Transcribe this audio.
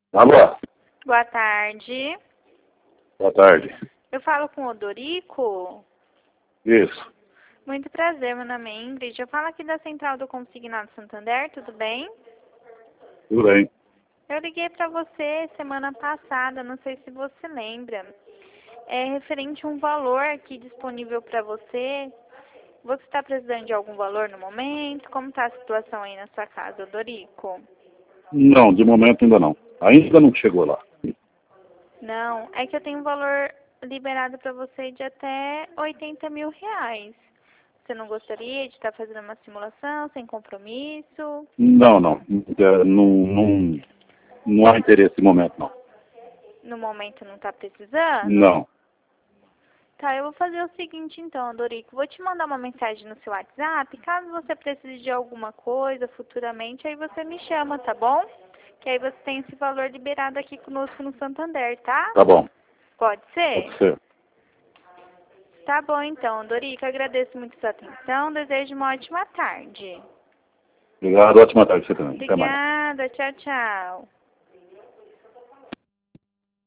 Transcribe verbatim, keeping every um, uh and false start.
Alô? Boa tarde. Boa tarde. Eu falo com o Dorico? Isso. Muito prazer, meu nome é Ingrid. Eu falo aqui da Central do Consignado Santander, tudo bem? Tudo bem. Eu liguei para você semana passada, não sei se você lembra. É referente a um valor aqui disponível para você. Você está precisando de algum valor no momento? Como está a situação aí na sua casa, Dorico? Não, de momento ainda não. Ainda não chegou lá. Não, é que eu tenho um valor liberado para você de até oitenta mil reais. Você não gostaria de estar fazendo uma simulação sem compromisso? Não, não. É, Não, não, não há interesse no momento, não. No momento não está precisando? Não. Tá, eu vou fazer o seguinte então, Dorico. Vou te mandar uma mensagem no seu WhatsApp. Caso você precise de alguma coisa futuramente, aí você me chama, tá bom? Que aí você tem esse valor liberado aqui conosco no Santander, tá? Tá bom. Pode ser? Pode ser. Tá bom então, Dorico. Agradeço muito sua atenção. Desejo uma ótima tarde. Obrigado. Ótima tarde pra você também. Até mais. Obrigada. Tchau, tchau.